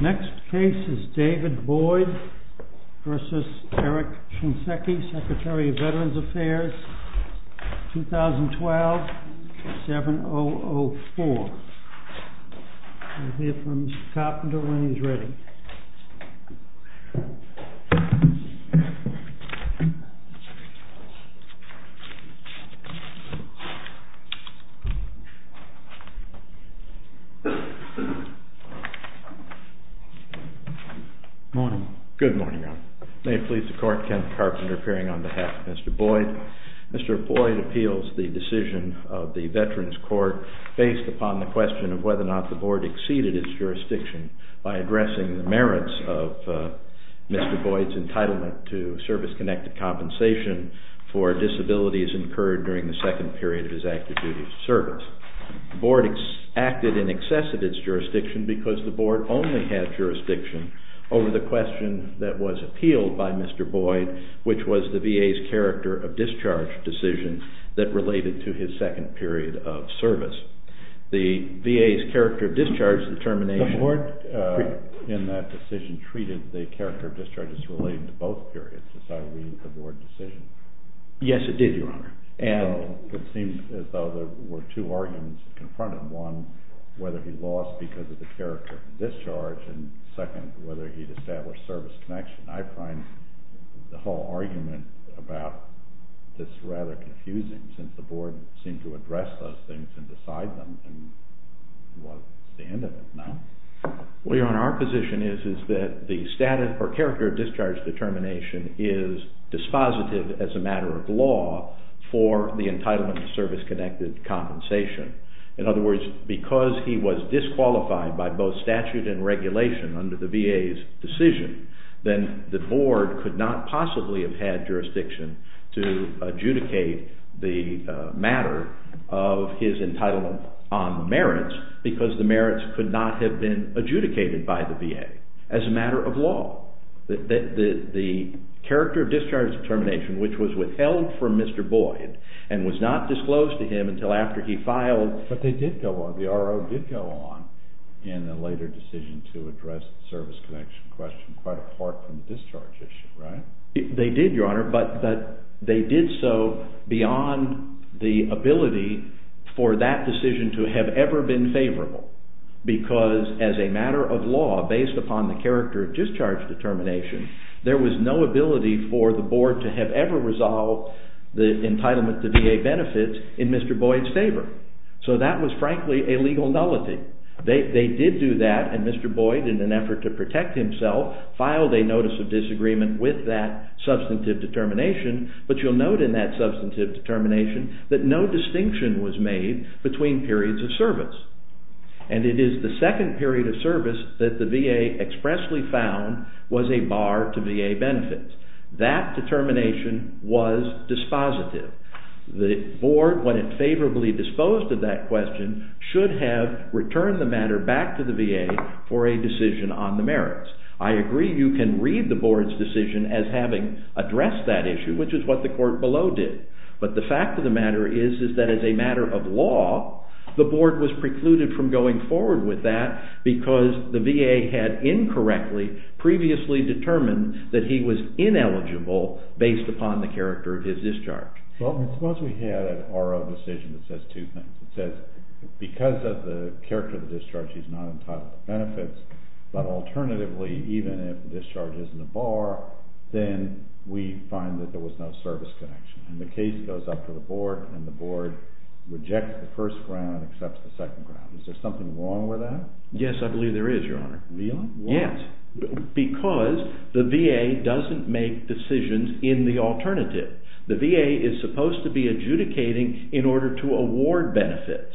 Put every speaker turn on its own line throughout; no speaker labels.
Next case is David Boyd v. Eric Shinseki, Secretary of Veterans Affairs, 2012-7004. We'll hear from Mr. Carpenter when he's ready. Morning.
Good morning, Your Honor. May it please the Court, Kenneth Carpenter appearing on behalf of Mr. Boyd. Mr. Boyd appeals the decision of the Veterans Court based upon the question of whether or not the Board exceeded its jurisdiction by addressing the merits of Mr. Boyd's entitlement to service-connected compensation for disabilities incurred during the second period of his active duty service. The Board acted in excess of its jurisdiction because the Board only had jurisdiction over the question that was appealed by Mr. Boyd, which was the VA's character of discharge decision that related to his second period of service. The VA's character of discharge determination...
The Board in that decision treated the character of discharge as relating to both periods, as I read the Board decision.
Yes, it did, Your Honor.
So it seemed as though there were two arguments that confronted. One, whether he lost because of the character of discharge, and second, whether he'd established service connection. I find the whole argument about this rather confusing, since the Board seemed to address those things and decide them, and what's the end of it now?
Well, Your Honor, our position is that the status or character of discharge determination is dispositive as a matter of law for the entitlement to service-connected compensation. In other words, because he was disqualified by both statute and regulation under the VA's decision, then the Board could not possibly have had jurisdiction to adjudicate the matter of his entitlement on the merits, because the merits could not have been adjudicated by the VA as a matter of law. The character of discharge determination, which was withheld from Mr. Boyd and was not disclosed to him until after he filed...
But they did go on, the RO did go on in a later decision to address the service connection question, quite apart from the discharge issue, right?
They did, Your Honor, but they did so beyond the ability for that decision to have ever been favorable, because as a matter of law, based upon the character of discharge determination, there was no ability for the Board to have ever resolved the entitlement to VA benefits in Mr. Boyd's favor. So that was frankly a legal nullity. They did do that, and Mr. Boyd, in an effort to protect himself, filed a notice of disagreement with that substantive determination, but you'll note in that substantive determination that no distinction was made between periods of service. And it is the second period of service that the VA expressly found was a bar to VA benefits. That determination was dispositive. The Board, when it favorably disposed of that question, should have returned the matter back to the VA for a decision on the merits. I agree you can read the Board's decision as having addressed that issue, which is what the court below did. But the fact of the matter is that as a matter of law, the Board was precluded from going forward with that because the VA had incorrectly previously determined that he was ineligible based upon the character of his discharge.
Well, suppose we had an RO decision that says two things. It says because of the character of the discharge, he's not entitled to benefits, but alternatively, even if the discharge isn't a bar, then we find that there was no service connection. And the case goes up to the Board, and the Board rejects the first ground and accepts the second ground. Is there something wrong with that?
Yes, I believe there is, Your Honor.
Really? Why?
Yes, because the VA doesn't make decisions in the alternative. The VA is supposed to be adjudicating in order to award benefits,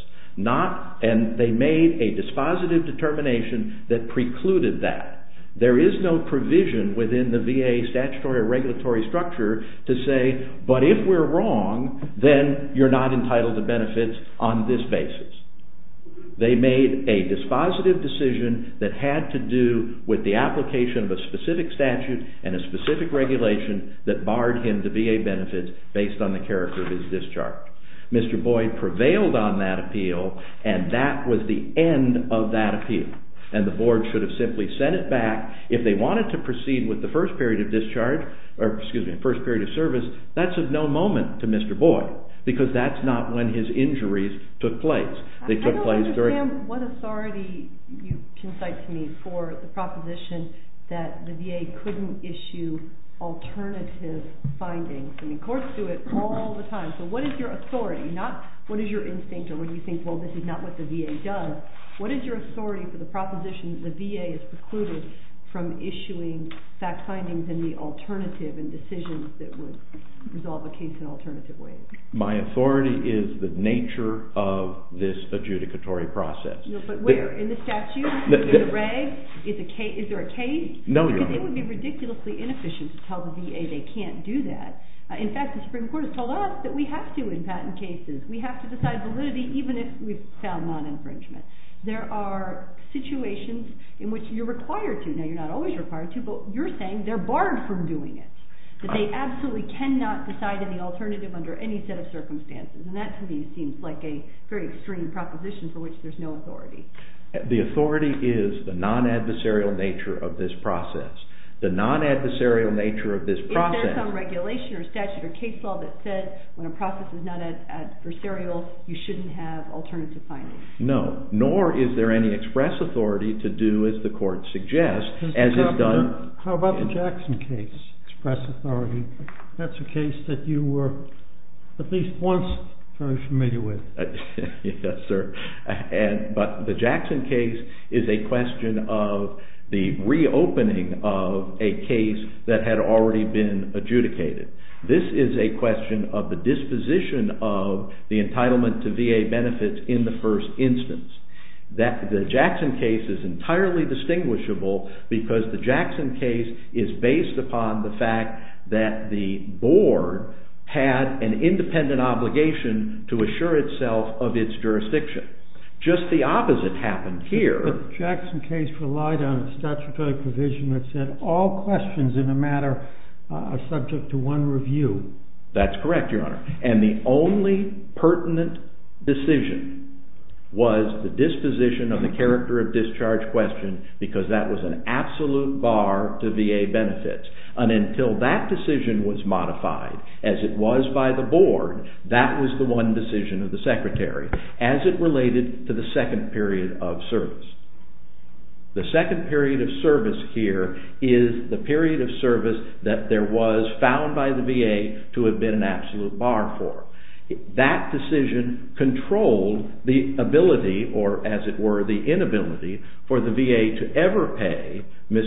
and they made a dispositive determination that precluded that. There is no provision within the VA statutory or regulatory structure to say, but if we're wrong, then you're not entitled to benefits on this basis. They made a dispositive decision that had to do with the application of a specific statute and a specific regulation that barred him to VA benefits based on the character of his discharge. Mr. Boyd prevailed on that appeal, and that was the end of that appeal. and the board should have simply sent it back. If they wanted to proceed with the first period of first period of service, that's of no moment to Mr. Boyd, because that's not when his injuries took place. They took place during...
I don't understand what authority you can cite to me for the proposition that the VA couldn't issue alternative findings. I mean, courts do it all the time. So what is your authority? Not what is your instinct, or when you think, well, this is not what the VA does. What is your authority for the proposition that the VA is precluded from issuing fact findings in the alternative and decisions that would resolve a case in alternative ways?
My authority is the nature of this adjudicatory process.
No, but where? In the statute? In the reg? Is there a case?
No, Your Honor.
Because it would be ridiculously inefficient to tell the VA they can't do that. In fact, the Supreme Court has told us that we have to in patent cases. We have to decide validity even if we've found non-infringement. There are situations in which you're required to. Now, you're not always required to, but you're saying they're barred from doing it. That they absolutely cannot decide in the alternative under any set of circumstances. And that, to me, seems like a very extreme proposition for which there's no authority.
The authority is the non-adversarial nature of this process. The non-adversarial nature of this process...
Is there some regulation or statute or case law that says when a process is not adversarial, you shouldn't have alternative findings?
No, nor is there any express authority to do as the court suggests, as is done...
How about the Jackson case, express authority? That's a case that you were at least once very familiar with.
Yes, sir. But the Jackson case is a question of the reopening of a case that had already been adjudicated. This is a question of the disposition of the entitlement to VA benefits in the first instance. The Jackson case is entirely distinguishable because the Jackson case is based upon the fact that the board had an independent obligation to assure itself of its jurisdiction. Just the opposite happened here.
But the Jackson case relied on a statutory provision that said all questions in a matter are subject to one review.
That's correct, Your Honor. And the only pertinent decision was the disposition of the character of discharge question, because that was an absolute bar to VA benefits. And until that decision was modified, as it was by the board, that was the one decision of the Secretary, as it related to the second period of service. The second period of service here is the period of service that there was found by the VA to have been an absolute bar for. That decision controlled the ability, or as it were, the inability, for the VA to ever pay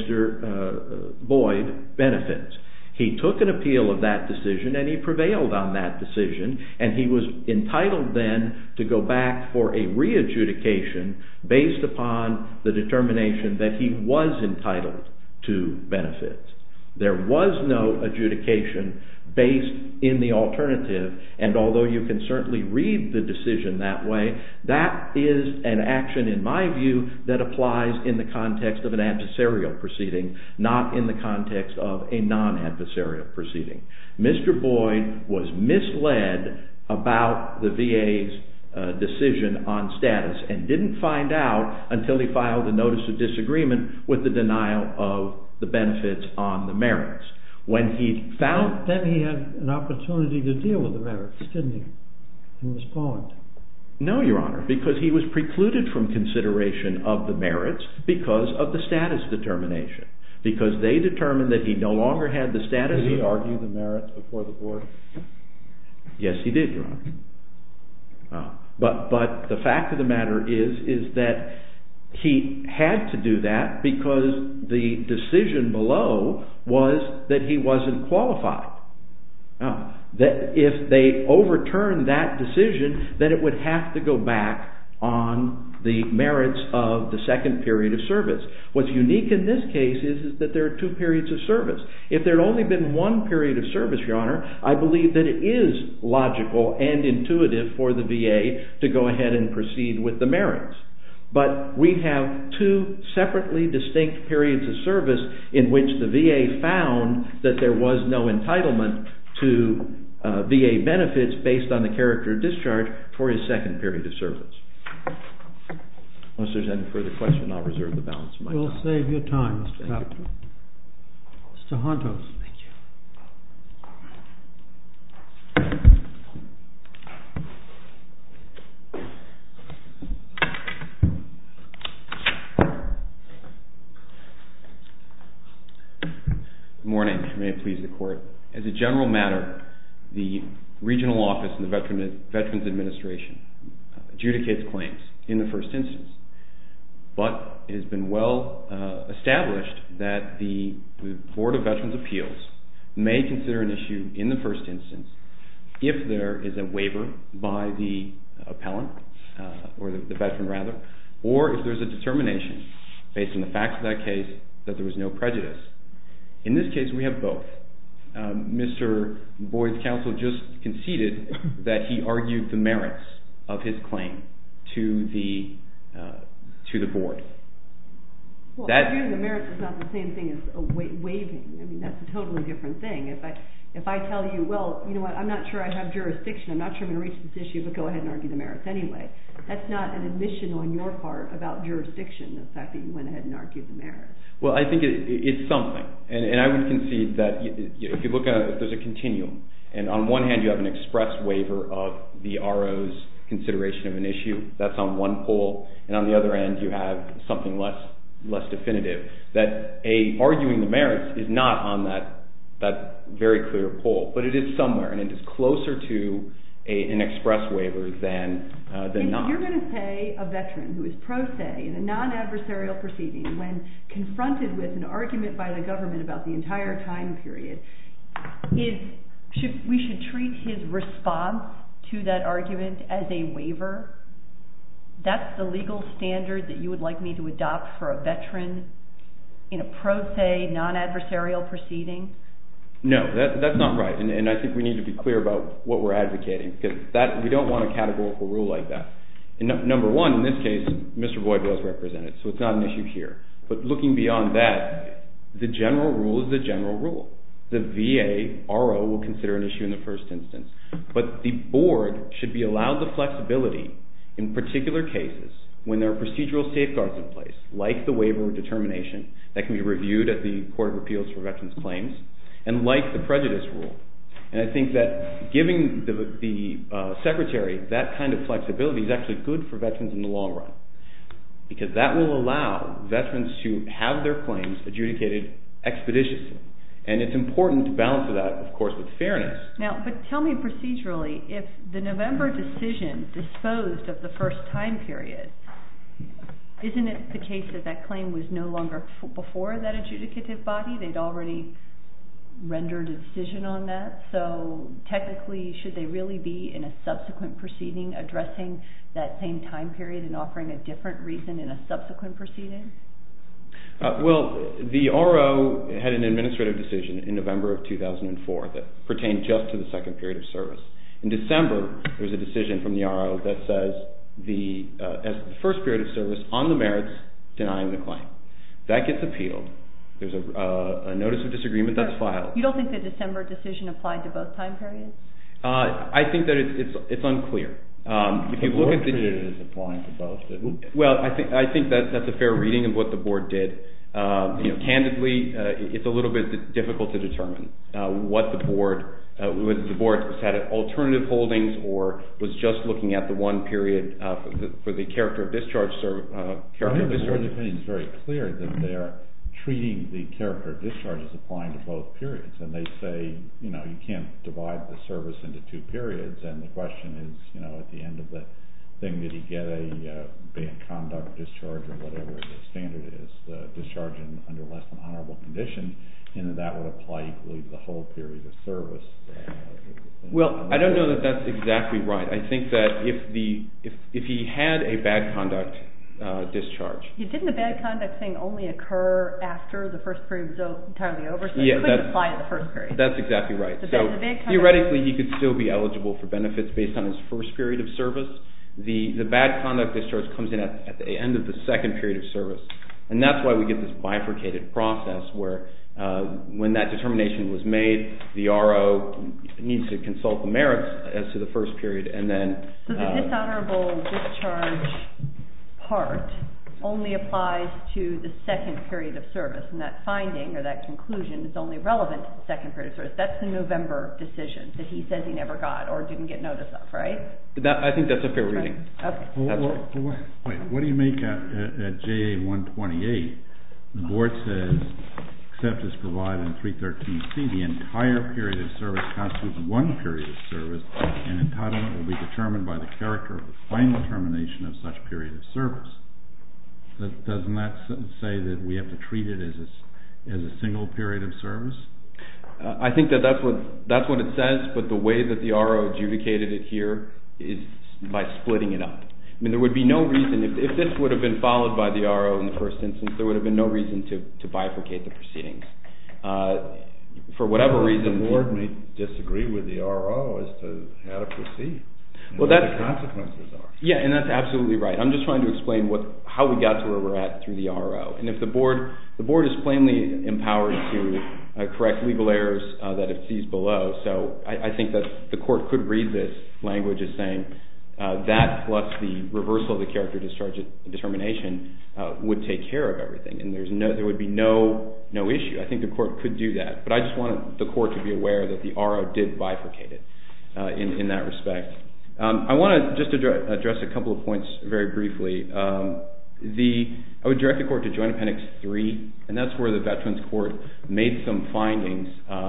Mr. Boyd benefits. He took an appeal of that decision and he prevailed on that decision, and he was entitled then to go back for a re-adjudication based upon the determination that he was entitled to benefits. There was no adjudication based in the alternative, and although you can certainly read the decision that way, that is an action, in my view, that applies in the context of an adversarial proceeding, not in the context of a non-adversarial proceeding. Mr. Boyd was misled about the VA's decision on status and didn't find out until he filed a notice of disagreement with the denial of the benefits on the merits. When he found...
Then he had an opportunity to deal with the merits, didn't he, and respond?
No, Your Honor, because he was precluded from consideration of the merits because of the status determination. Because they determined that he no longer had the status...
Did he argue the merits before the board?
Yes, he did, Your Honor. But the fact of the matter is that he had to do that because the decision below was that he wasn't qualified. That if they overturned that decision, then it would have to go back on the merits of the second period of service. What's unique in this case is that there are two periods of service. If there had only been one period of service, Your Honor, I believe that it is logical and intuitive for the VA to go ahead and proceed with the merits. But we have two separately distinct periods of service in which the VA found that there was no entitlement to VA benefits based on the character of discharge for his second period of service. Unless there's any further question, I'll reserve the balance of my time.
We'll save your time, Mr.
Thank
Captain.
you.
Mr. Hontos.
Thank you.
Good morning. May it please the Court. As a general matter, the regional office in the Veterans Administration adjudicates claims in the first instance. But it has been well established that the Board of Veterans' Appeals may consider an issue in the first instance if there is a waiver by the appellant, or the veteran rather, or if there's a determination based on the facts of that case that there was no prejudice. In this case, we have both. Mr. Boyd's counsel just conceded that he argued the merits of his claim to the board.
Well, arguing the merits is not the same thing as waiving. I mean, that's a totally different thing. If I tell you, well, you know what, I'm not sure I have jurisdiction, I'm not sure I'm going to reach this issue, but go ahead and argue the merits anyway. That's not an admission on your part about jurisdiction, the fact that you went ahead and argued the merits.
Well, I think it's something. And I would concede that if you look at it, if there's a continuum, and on one hand you have an express waiver of the RO's consideration of an issue, that's on one pole, and on the other end you have something less definitive, that arguing the merits is not on that very clear pole, but it is somewhere, and it is closer to an express waiver than not.
You're going to say a veteran who is pro se in a non-adversarial proceeding, when confronted with an argument by the government about the entire time period, we should treat his response to that argument as a waiver? That's the legal standard that you would like me to adopt for a veteran in a pro se, non-adversarial proceeding?
No, that's not right, and I think we need to be clear about what we're advocating, because we don't want a categorical rule like that. Number one, in this case, Mr. Boyd was represented, so it's not an issue here. But looking beyond that, the general rule is the general rule. The VA RO will consider an issue in the first instance, but the board should be allowed the flexibility in particular cases when there are procedural safeguards in place, like the waiver or determination that can be reviewed at the Court of Appeals for Veterans Claims, and like the prejudice rule. And I think that giving the Secretary that kind of flexibility is actually good for veterans in the long run, because that will allow veterans to have their claims adjudicated expeditiously. And it's important to balance that, of course, with fairness.
Now, but tell me procedurally, if the November decision disposed of the first time period, isn't it the case that that claim was no longer before that adjudicative body? They'd already rendered a decision on that. So technically, should they really be in a subsequent proceeding addressing that same time period and offering a different reason in a subsequent proceeding?
Well, the RO had an administrative decision in November of 2004 that pertained just to the second period of service. In December, there was a decision from the RO that says as the first period of service on the merits denying the claim. That gets appealed. There's a notice of disagreement that's filed.
You don't think the December decision applied to both time periods?
I think that it's unclear.
If you look at the period, is applying to both, didn't it?
Well, I think that's a fair reading of what the board did. Candidly, it's a little bit difficult to determine what the board had alternative holdings or was just looking at the one period for the character of discharge. The board's
opinion is very clear that they are treating the character of discharge as applying to both periods, and they say, you can't divide the service into two periods, and the question is, at the end of the thing, did he get a bad conduct discharge or whatever the standard is, discharge under less than honorable conditions, and that would apply equally to the whole period of service.
Well, I don't know that that's exactly right. I think that if he had a bad conduct discharge.
Didn't the bad conduct thing only occur after the first period was entirely over, so it couldn't apply to the first period?
That's exactly right. So theoretically, he could still be eligible for benefits based on his first period of service. The bad conduct discharge comes in at the end of the second period of service, and that's why we get this bifurcated process where when that determination was made, the RO needs to consult the merits as to the first period, and then...
So the dishonorable discharge part only applies to the second period of service, and that finding or that conclusion is only relevant to the second period of service. That's the November decision that he says he never got or didn't get notice of, right?
I think that's a fair reading.
Okay.
Wait, what do you make at JA 128? The board says, except as provided in 313C, the entire period of service constitutes one period of service, and entitlement will be determined by the character of the final termination of such period of service. Doesn't that say that we have to treat it as a single period of service?
I think that's what it says, but the way that the RO adjudicated it here is by splitting it up. I mean, there would be no reason, if this would have been followed by the RO in the first instance, there would have been no reason to bifurcate the proceedings. For whatever reason...
The board may disagree with the RO as to how to proceed.
What
the consequences are.
Yeah, and that's absolutely right. I'm just trying to explain how we got to where we're at through the RO. And if the board is plainly empowered to correct legal errors that it sees below, so I think that the court could read this language as saying that plus the reversal of the character discharge determination would take care of everything, and there would be no issue. I think the court could do that, but I just wanted the court to be aware that the RO did bifurcate it in that respect. I want to just address a couple of points very briefly. I would direct the court to Joint Appendix 3, and that's where the Veterans Court made some findings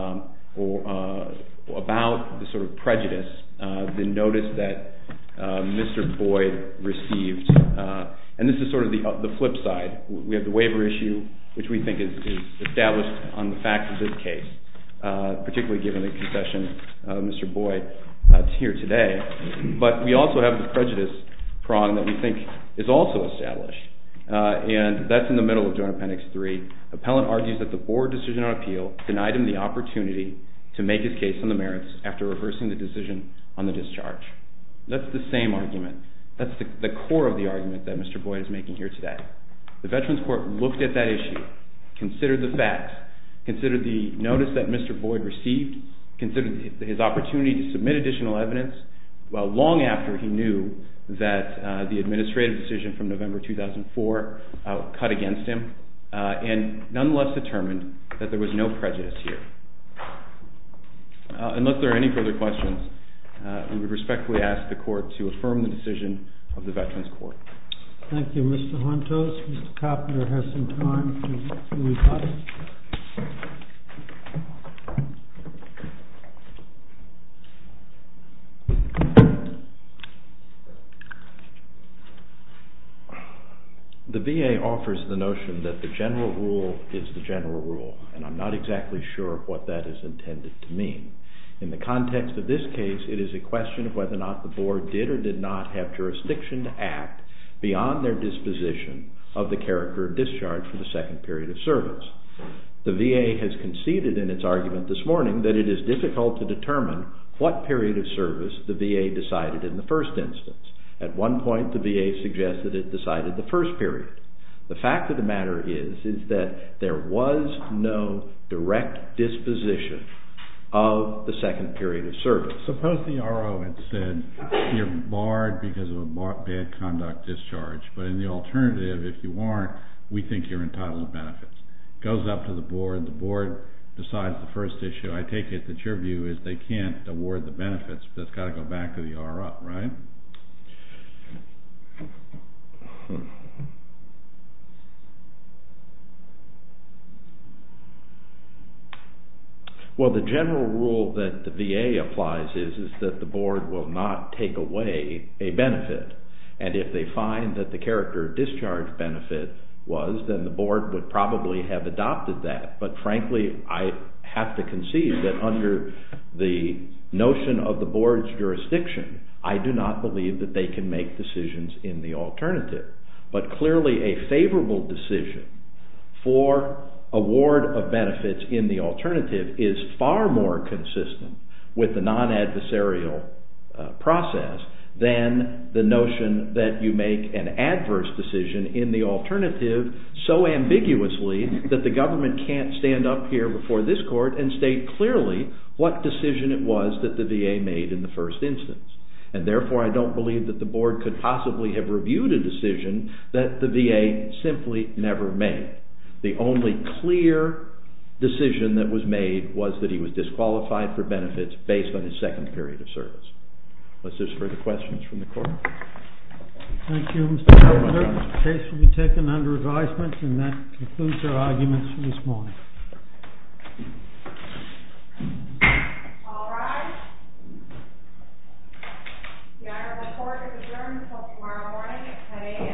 about the sort of prejudice, the notice that Mr. Boyd received. And this is sort of the flip side. We have the waiver issue, which we think is established on the facts of this case, particularly given the concession of Mr. Boyd here today. But we also have the prejudice prong that we think is also established. And that's in the middle of Joint Appendix 3. Appellant argues that the board decision on appeal denied him the opportunity to make his case on the merits after reversing the decision on the discharge. That's the same argument. That's the core of the argument that Mr. Boyd is making here today. The Veterans Court looked at that issue, considered the facts, considered the notice that Mr. Boyd received, considered his opportunity to submit additional evidence, long after he knew that the administrative decision from November 2004 cut against him, and nonetheless determined that there was no prejudice here. Unless there are any further questions, we would respectfully ask the court to affirm the decision of the Veterans Court.
Thank you, Mr. Hontos. Mr. Carpenter has some time to rebut.
The VA offers the notion that the general rule is the general rule, and I'm not exactly sure what that is intended to mean. In the context of this case, it is a question of whether or not the board did or did not have jurisdiction to act beyond their disposition of the character of discharge for the second period of service. The VA has conceded in its argument this morning that it is difficult to determine what period of service the VA decided in the first instance. At one point, the VA suggested it decided the first period. The fact of the matter is that there was no direct disposition of the second period of service.
Suppose the RO had said you're barred because of a bad conduct discharge, but in the alternative, if you aren't, we think you're entitled to benefits. Goes up to the board decides the first issue. I take it that your view is they can't award the benefits, but it's got to go back to the RO, right?
Well, the general rule that the VA applies is that the board will not take away a benefit. And if they find that the character of discharge benefit was, then the board would probably have adopted that. But frankly, I have to concede that under the notion of the board's jurisdiction, I do not believe that they can make decisions in the alternative. But clearly a favorable decision for award of benefits in the alternative is far more consistent with the non-adversarial process than the notion that you make an adverse decision in the alternative so ambiguously that the government can't stand up here before this court and state clearly what decision it was that the VA made in the first instance. And therefore, I don't believe that the board could possibly have reviewed a decision that the VA simply never made. The only clear decision that was made was that he was disqualified for benefits based on his second period of service. Unless there's further questions from the court.
Thank you, Mr. Carpenter. The case will be taken under advisement, and that concludes our arguments for this morning.
All rise. The Honorable Court is adjourned until tomorrow morning at 10 a.m.